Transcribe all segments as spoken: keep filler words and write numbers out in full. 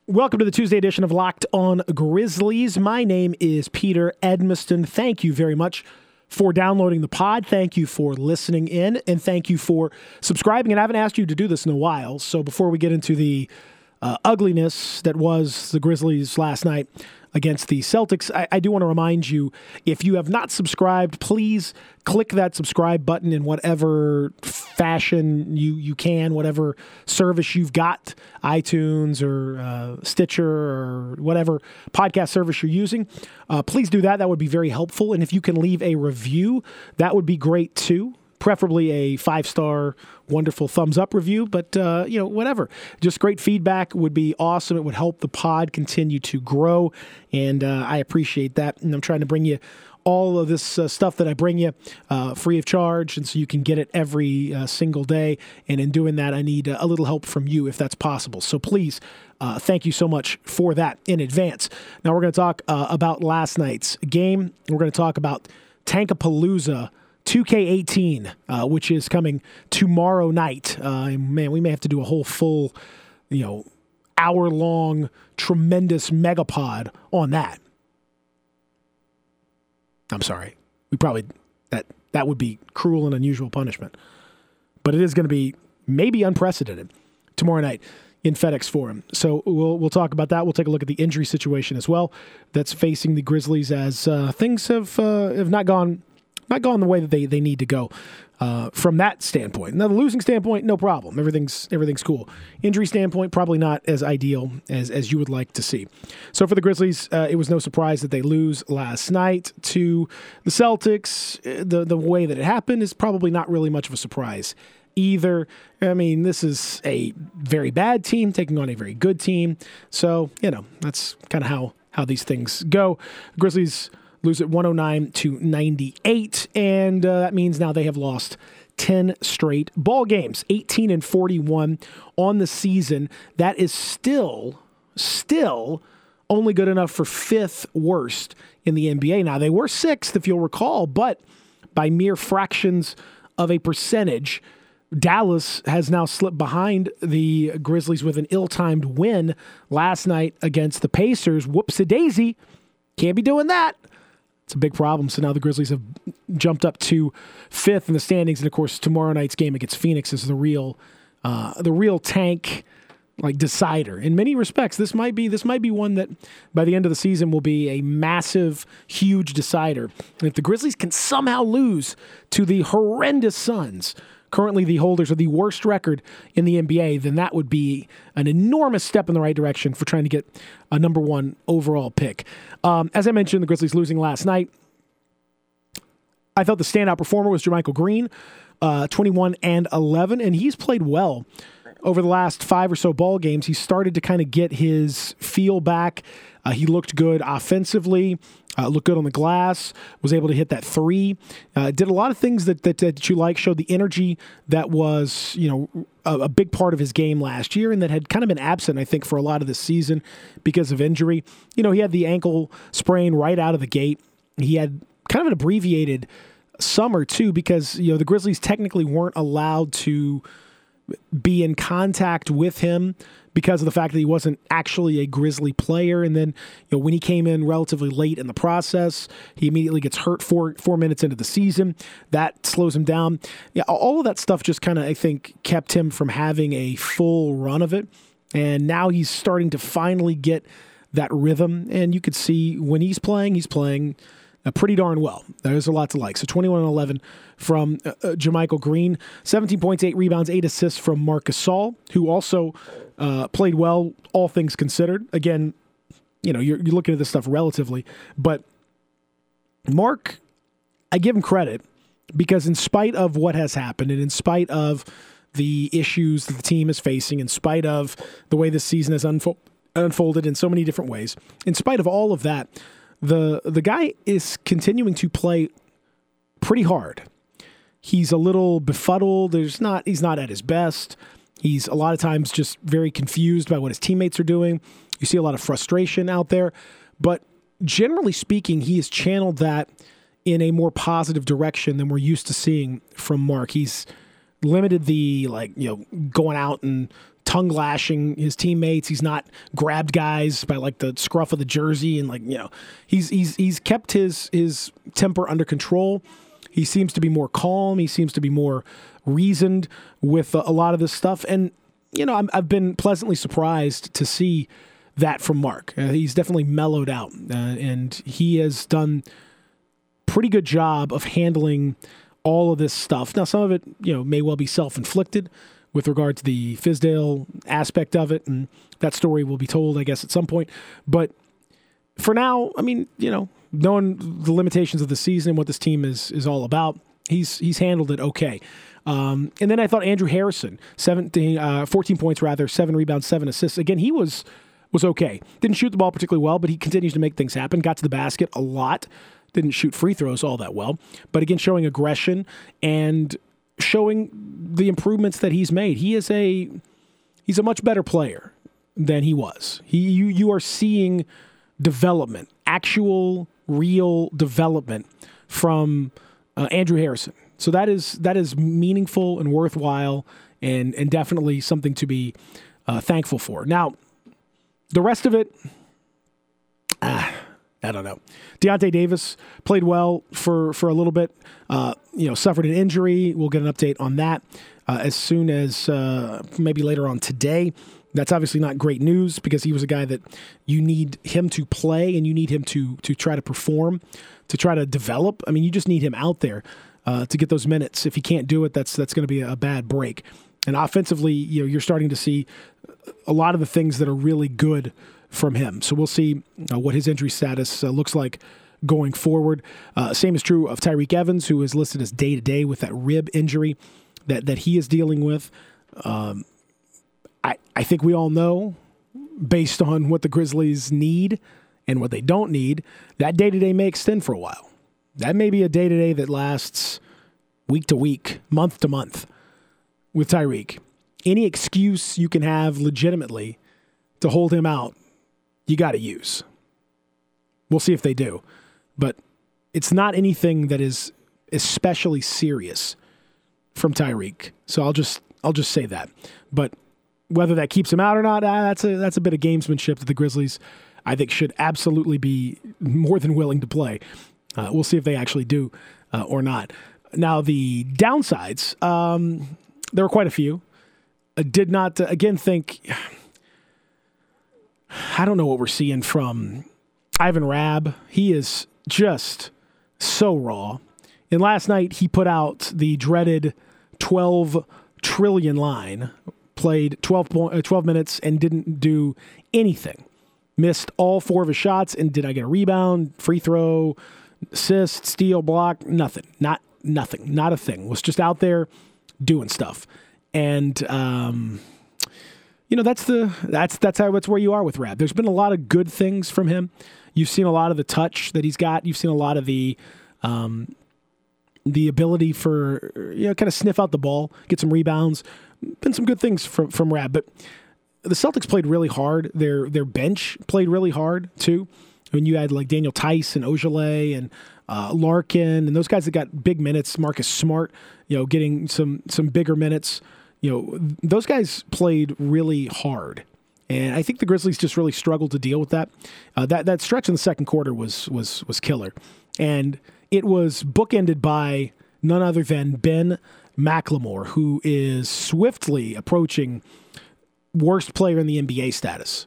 Welcome to the Tuesday edition of Locked On Grizzlies. My name is Peter Edmiston. Thank you very much for downloading the pod. Thank you for listening in, and thank you for subscribing. And I haven't asked you to do this in a while, so before we get into the uh, ugliness that was the Grizzlies last night against the Celtics, I, I do want to remind you, if you have not subscribed, please click that subscribe button in whatever fashion you, you can, whatever service you've got, iTunes or uh, Stitcher or whatever podcast service you're using. Uh, please do that. That would be very helpful. And if you can leave a review, that would be great too. Preferably a five-star, wonderful thumbs-up review, but, uh, you know, whatever. Just great feedback would be awesome. It would help the pod continue to grow, and uh, I appreciate that. And I'm trying to bring you all of this uh, stuff that I bring you uh, free of charge, and so you can get it every uh, single day. And in doing that, I need uh, a little help from you if that's possible. So please, uh, thank you so much for that in advance. Now we're going to talk uh, about last night's game. We're going to talk about Tankapalooza two K eighteen, uh, which is coming tomorrow night. Uh, man, we may have to do a whole full, you know, hour-long, tremendous megapod on that. I'm sorry. We probably, that that would be cruel and unusual punishment. But it is going to be maybe unprecedented tomorrow night in FedEx Forum. So we'll we'll talk about that. We'll take a look at the injury situation as well that's facing the Grizzlies as uh, things have uh, have not gone not gone the way that they, they need to go uh, from that standpoint. Now, the losing standpoint, no problem. Everything's everything's cool. Injury standpoint, probably not as ideal as, as you would like to see. So for the Grizzlies, uh, it was no surprise that they lose last night to the Celtics. The, the way that it happened is probably not really much of a surprise either. I mean, this is a very bad team taking on a very good team. So, you know, that's kind of how, how these things go. Grizzlies lose at one oh nine to ninety-eight, and uh, that means now they have lost ten straight ball games, eighteen and forty-one on the season. That is still, still only good enough for fifth worst in the N B A. Now, they were sixth, if you'll recall, but by mere fractions of a percentage, Dallas has now slipped behind the Grizzlies with an ill-timed win last night against the Pacers. Whoops-a-daisy. Can't be doing that. It's a big problem. So now the Grizzlies have jumped up to fifth in the standings, and of course, tomorrow night's game against Phoenix is the real, uh, the real tank like decider. In many respects, this might be this might be one that by the end of the season will be a massive, huge decider. And if the Grizzlies can somehow lose to the horrendous Suns, currently the holders of the worst record in the N B A, then that would be an enormous step in the right direction for trying to get a number one overall pick. Um, as I mentioned, the Grizzlies losing last night. I thought the standout performer was JaMychal Green, uh, twenty-one and eleven, and he's played well over the last five or so ball games. He started to kind of get his feel back. Uh, he looked good offensively, uh, looked good on the glass, was able to hit that three, uh, did a lot of things that, that that you like, showed the energy that was, you know, a, a big part of his game last year and that had kind of been absent, I think, for a lot of this season because of injury. You know, he had the ankle sprain right out of the gate. He had kind of an abbreviated summer, too, because, you know, the Grizzlies technically weren't allowed to be in contact with him because of the fact that he wasn't actually a Grizzly player. And then, you know, when he came in relatively late in the process, he immediately gets hurt four four minutes into the season. That slows him down. Yeah, all of that stuff just kind of, I think, kept him from having a full run of it. And now he's starting to finally get that rhythm. And you could see when he's playing, he's playing Uh, pretty darn well. There's a lot to like. So twenty-one and eleven from uh, uh, JaMychal Green, seventeen points, eight rebounds, eight assists from Marc Gasol, who also uh, played well, all things considered. Again, you know, you're, you're looking at this stuff relatively, but Mark, I give him credit because in spite of what has happened and in spite of the issues that the team is facing, in spite of the way this season has unfo- unfolded in so many different ways, in spite of all of that, The the guy is continuing to play pretty hard. He's a little befuddled. There's not he's not at his best. He's a lot of times just very confused by what his teammates are doing. You see a lot of frustration out there. But generally speaking, he has channeled that in a more positive direction than we're used to seeing from Mark. He's limited the, like, you know, going out and tongue lashing his teammates. He's not grabbed guys by like the scruff of the jersey, and like you know, he's he's he's kept his his temper under control. He seems to be more calm. He seems to be more reasoned with a, a lot of this stuff, and you know, I'm, I've been pleasantly surprised to see that from Mark. Uh, he's definitely mellowed out, uh, and he has done a pretty good job of handling all of this stuff. Now, some of it, you know, may well be self-inflicted with regard to the Fizdale aspect of it, and that story will be told, I guess, at some point. But for now, I mean, you know, knowing the limitations of the season, what this team is is all about, he's he's handled it okay. Um, and then I thought Andrew Harrison, seventeen, uh, fourteen points rather, seven rebounds, seven assists. Again, he was was okay. Didn't shoot the ball particularly well, but he continues to make things happen. Got to the basket a lot. Didn't shoot free throws all that well. But again, showing aggression and showing the improvements that he's made. He is a he's a much better player than he was. He you you are seeing development, actual, real development from uh, Andrew Harrison. So that is that is meaningful and worthwhile, and and definitely something to be uh, thankful for. Now, the rest of it, ah, I don't know. Deontay Davis played well for, for a little bit. Uh, you know, suffered an injury. We'll get an update on that uh, as soon as uh, maybe later on today. That's obviously not great news because he was a guy that you need him to play and you need him to to try to perform, to try to develop. I mean, you just need him out there uh, to get those minutes. If he can't do it, that's that's going to be a bad break. And offensively, you know, you're starting to see a lot of the things that are really good from him. So we'll see uh, what his injury status uh, looks like going forward. Uh, same is true of Tyreke Evans, who is listed as day-to-day with that rib injury that, that he is dealing with. Um, I, I think we all know, based on what the Grizzlies need and what they don't need, that day-to-day may extend for a while. That may be a day-to-day that lasts week to week, month to month with Tyreke. Any excuse you can have legitimately to hold him out, you got to use. We'll see if they do. But it's not anything that is especially serious from Tyreke. So I'll just I'll just say that. But whether that keeps him out or not, uh, that's a that's a bit of gamesmanship that the Grizzlies, I think, should absolutely be more than willing to play. Uh, we'll see if they actually do uh, or not. Now, the downsides, um, there were quite a few. I did not, uh, again, think, I don't know what we're seeing from Ivan Rabb. He is just so raw. And last night, he put out the dreaded twelve trillion line, played twelve, point, uh, twelve minutes and didn't do anything. Missed all four of his shots and did I get a rebound, free throw, assist, steal, block? Nothing. Not nothing. Not a thing. Was just out there doing stuff. And, um, you know, that's the that's that's how that's where you are with Rabb. There's been a lot of good things from him. You've seen a lot of the touch that he's got. You've seen a lot of the um, the ability for, you know, kind of sniff out the ball, get some rebounds. Been some good things from from Rabb. But the Celtics played really hard. Their their bench played really hard too. I mean, you had like Daniel Tice and Ojale and uh, Larkin and those guys that got big minutes. Marcus Smart, you know, getting some some bigger minutes. You know, those guys played really hard, and I think the Grizzlies just really struggled to deal with that. Uh, that that stretch in the second quarter was was was killer, and it was bookended by none other than Ben McLemore, who is swiftly approaching worst player in the N B A status.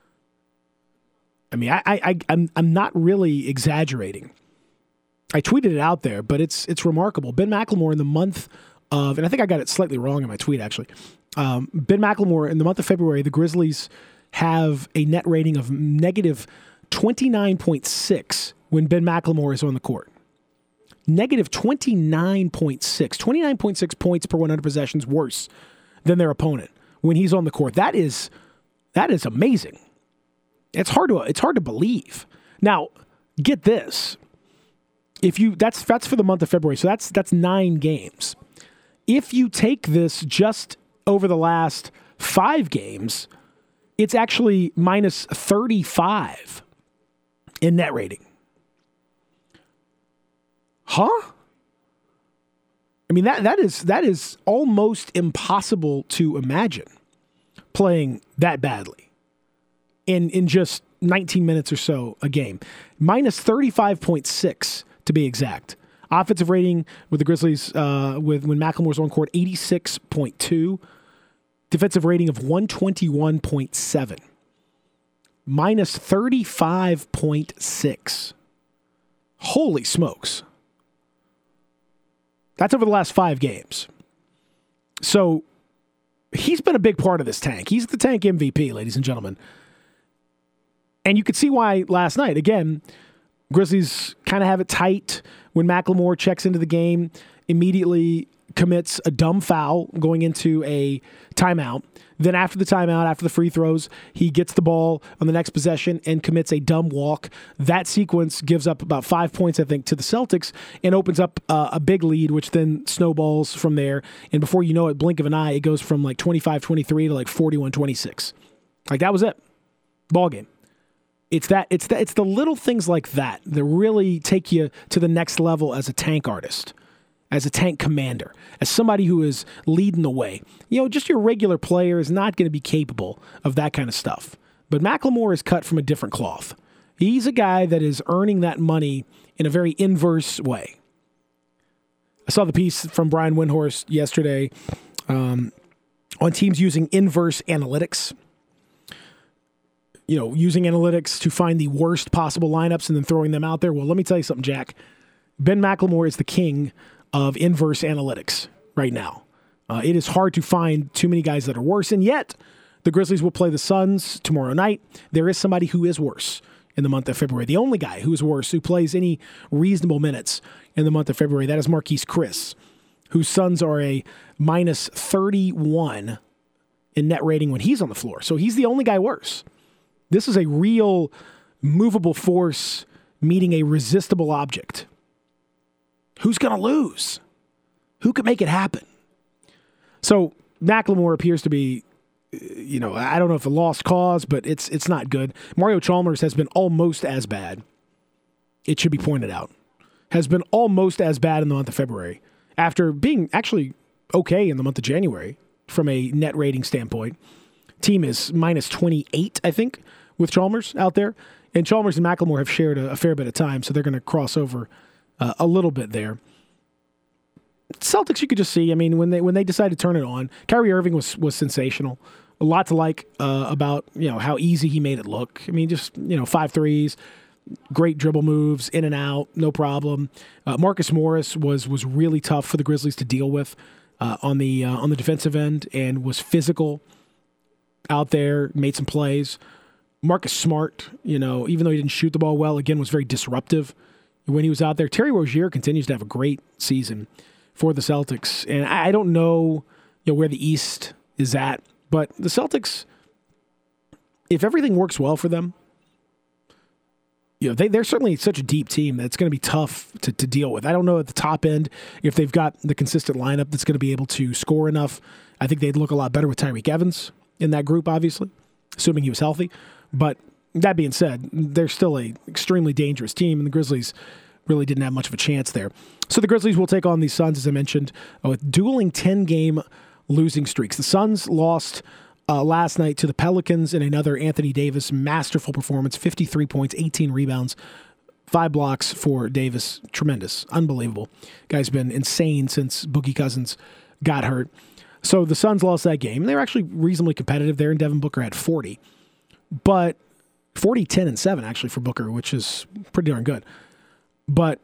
I mean, I, I, I'm I'm not really exaggerating. I tweeted it out there, but it's it's remarkable. Ben McLemore in the month of, and I think I got it slightly wrong in my tweet actually. Um, Ben McLemore in the month of February, the Grizzlies have a net rating of negative twenty-nine point six when Ben McLemore is on the court. Negative twenty-nine point six. twenty-nine point six points per one hundred possessions worse than their opponent when he's on the court. That is that is amazing. It's hard to it's hard to believe. Now, get this. If you that's that's for the month of February, so that's that's nine games. If you take this just over the last five games, it's actually minus thirty-five in net rating. Huh? I mean that that is that is almost impossible to imagine. playing that badly in, in just nineteen minutes or so a game. Minus thirty-five point six to be exact. Offensive rating with the Grizzlies, uh, with when McLemore's on court, eighty-six point two. Defensive rating of one twenty-one point seven. Minus thirty-five point six. Holy smokes. That's over the last five games. So he's been a big part of this tank. He's the tank M V P, ladies and gentlemen. And you could see why last night. Again, Grizzlies kind of have it tight when McLemore checks into the game, immediately commits a dumb foul going into a timeout. Then after the timeout, after the free throws, he gets the ball on the next possession and commits a dumb walk. That sequence gives up about five points, I think, to the Celtics and opens up uh, a big lead, which then snowballs from there. And before you know it, blink of an eye, it goes from like twenty-five twenty-three to like forty-one twenty-six. Like that was it. Ball game. It's that it's that it's the little things like that that really take you to the next level as a tank artist, as a tank commander, as somebody who is leading the way. You know, just your regular player is not going to be capable of that kind of stuff. But McLemore is cut from a different cloth. He's a guy that is earning that money in a very inverse way. I saw the piece from Brian Windhorst yesterday um, on teams using inverse analytics. You know, using analytics to find the worst possible lineups and then throwing them out there. Well, let me tell you something, Jack. Ben McLemore is the king of inverse analytics right now. Uh, it is hard to find too many guys that are worse, and yet the Grizzlies will play the Suns tomorrow night. There is somebody who is worse in the month of February. The only guy who is worse, who plays any reasonable minutes in the month of February, that is Marquise Chris, whose Suns are a minus thirty-one in net rating when he's on the floor. So he's the only guy worse. This is a real movable force meeting a resistible object. Who's going to lose? Who could make it happen? So McLemore appears to be, you know, I don't know if a lost cause, but it's it's not good. Mario Chalmers has been almost as bad. It should be pointed out. Has been almost as bad in the month of February after being actually okay in the month of January from a net rating standpoint. Team is minus twenty-eight, I think, with Chalmers out there. And Chalmers and McLemore have shared a, a fair bit of time, so they're going to cross over uh, a little bit there. Celtics, you could just see, I mean, when they when they decided to turn it on, Kyrie Irving was was sensational. A lot to like uh, about, you know, how easy he made it look. I mean, just, you know, five threes, great dribble moves, in and out, no problem. Uh, Marcus Morris was was really tough for the Grizzlies to deal with uh, on the uh, on the defensive end and was physical out there, made some plays. Marcus Smart, you know, even though he didn't shoot the ball well, again, was very disruptive when he was out there. Terry Rozier continues to have a great season for the Celtics. And I don't know, you know, where the East is at, but the Celtics, if everything works well for them, you know, they, they're certainly such a deep team that it's going to be tough to, to deal with. I don't know at the top end if they've got the consistent lineup that's going to be able to score enough. I think they'd look a lot better with Tyreek Evans in that group, obviously, assuming he was healthy. But that being said, they're still an extremely dangerous team, and the Grizzlies really didn't have much of a chance there. So the Grizzlies will take on the Suns, as I mentioned, with dueling ten-game losing streaks. The Suns lost uh, last night to the Pelicans in another Anthony Davis masterful performance, fifty-three points, eighteen rebounds, five blocks for Davis. Tremendous. Unbelievable. Guy's been insane since Boogie Cousins got hurt. So the Suns lost that game. They were actually reasonably competitive there, and Devin Booker had forty. But forty, ten, and seven, actually, for Booker, which is pretty darn good. But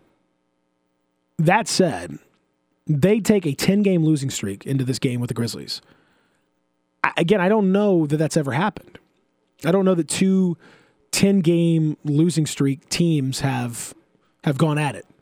that said, they take a ten-game losing streak into this game with the Grizzlies. I, again, I don't know that that's ever happened. I don't know that two ten-game losing streak teams have have gone at it.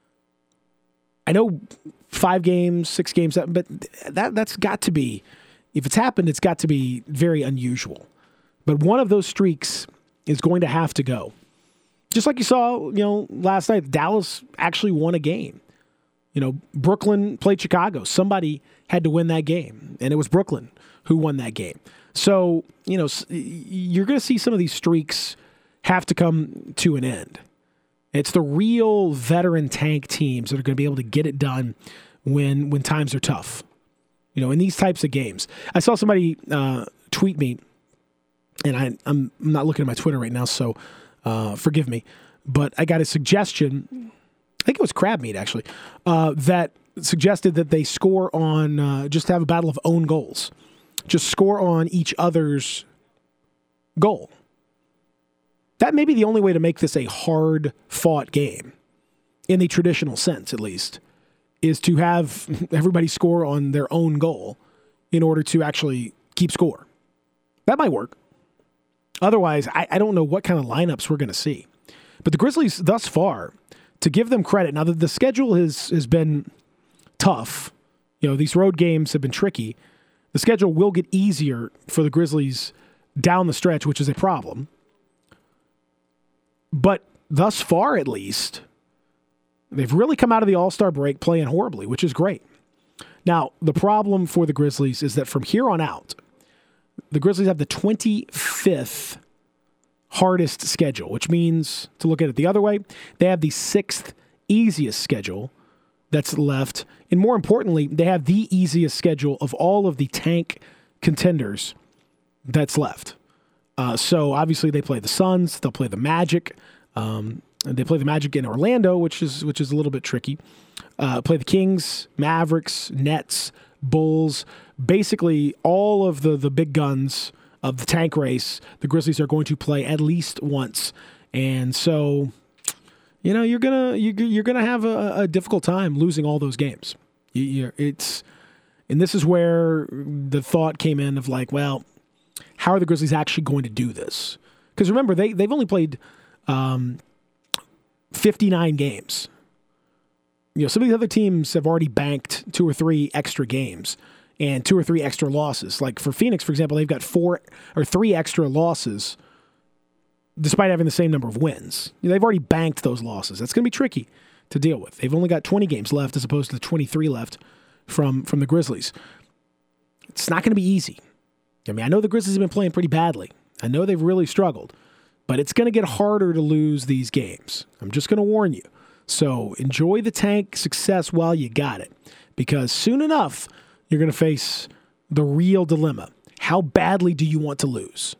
I know five games, six games, but that, that's got to be, if it's happened, it's got to be very unusual. But one of those streaks is going to have to go. Just like you saw, you know, last night, Dallas actually won a game. You know, Brooklyn played Chicago. Somebody had to win that game, and it was Brooklyn who won that game. So, you know, you're going to see some of these streaks have to come to an end. It's the real veteran tank teams that are going to be able to get it done when when times are tough. You know, in these types of games. I saw somebody uh, tweet me, and I, I'm not looking at my Twitter right now, so uh, forgive me, but I got a suggestion, I think it was Crab Meat actually, uh, that suggested that they score on, uh, just have a battle of own goals. Just score on each other's goal. That may be the only way to make this a hard-fought game, in the traditional sense at least, is to have everybody score on their own goal in order to actually keep score. That might work. Otherwise, I, I don't know what kind of lineups we're going to see. But the Grizzlies thus far, to give them credit, now that the schedule has, has been tough, you know, these road games have been tricky, the schedule will get easier for the Grizzlies down the stretch, which is a problem. But thus far, at least, they've really come out of the All-Star break playing horribly, which is great. Now, the problem for the Grizzlies is that from here on out, the Grizzlies have the twenty-fifth hardest schedule, which means, to look at it the other way, they have the sixth easiest schedule that's left. And more importantly, they have the easiest schedule of all of the tank contenders that's left. Uh, so obviously they play the Suns, they'll play the Magic, um, and they play the Magic in Orlando, which is which is a little bit tricky. Uh, play the Kings, Mavericks, Nets, Bulls, basically all of the, the big guns of the tank race, the Grizzlies are going to play at least once. And so, you know, you're gonna you, you're gonna have a, a difficult time losing all those games. You, you're, it's and this is where the thought came in of like, well, how are the Grizzlies actually going to do this? Because remember, they they've only played um, fifty-nine games. You know, some of the other teams have already banked two or three extra games and two or three extra losses. Like for Phoenix, for example, they've got four or three extra losses despite having the same number of wins. You know, they've already banked those losses. That's going to be tricky to deal with. They've only got twenty games left as opposed to the twenty-three left from, from the Grizzlies. It's not going to be easy. I mean, I know the Grizzlies have been playing pretty badly. I know they've really struggled, but it's going to get harder to lose these games. I'm just going to warn you. So enjoy the tank success while you got it, because soon enough, you're going to face the real dilemma. How badly do you want to lose?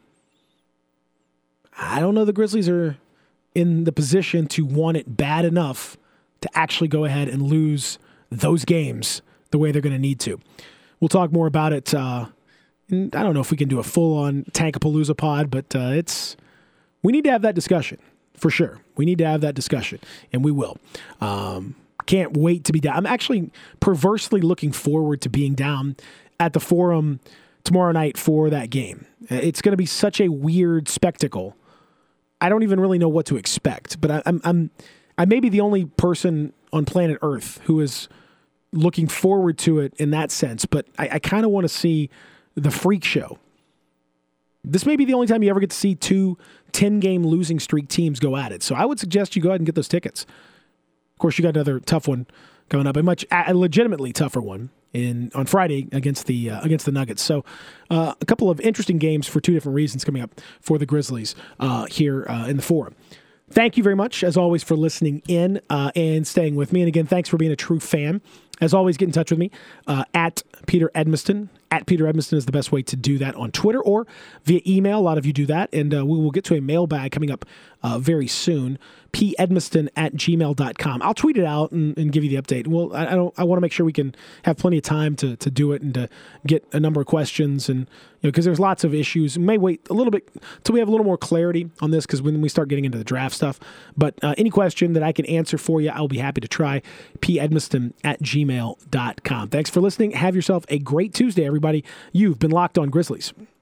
I don't know the Grizzlies are in the position to want it bad enough to actually go ahead and lose those games the way they're going to need to. We'll talk more about it. Uh, and I don't know if we can do a full-on Tankapalooza pod, but uh, it's we need to have that discussion. For sure. We need to have that discussion, and we will. Um, can't wait to be down. I'm actually perversely looking forward to being down at the Forum tomorrow night for that game. It's going to be such a weird spectacle. I don't even really know what to expect, but I, I'm, I'm, I may be the only person on planet Earth who is looking forward to it in that sense, but I, I kind of want to see the freak show. This may be the only time you ever get to see two ten-game losing streak teams go at it. So I would suggest you go ahead and get those tickets. Of course, you got another tough one coming up, a much a legitimately tougher one in on Friday against the uh, against the Nuggets. So uh, a couple of interesting games for two different reasons coming up for the Grizzlies uh, here uh, in the Forum. Thank you very much, as always, for listening in uh, and staying with me. And again, thanks for being a true fan. As always, get in touch with me uh, at Peter Edmiston. At Peter Edmiston is the best way to do that on Twitter or via email. A lot of you do that. And uh, we will get to a mailbag coming up uh, very soon. p edmiston at gmail dot com. I'll tweet it out and, and give you the update. Well, I, I don't. I want to make sure we can have plenty of time to to do it and to get a number of questions, and you know, because there's lots of issues. We may wait a little bit till we have a little more clarity on this, because when we start getting into the draft stuff. But uh, any question that I can answer for you, I'll be happy to try. p edmiston at gmail dot com. Thanks for listening. Have yourself a great Tuesday, everybody. You've been Locked On Grizzlies.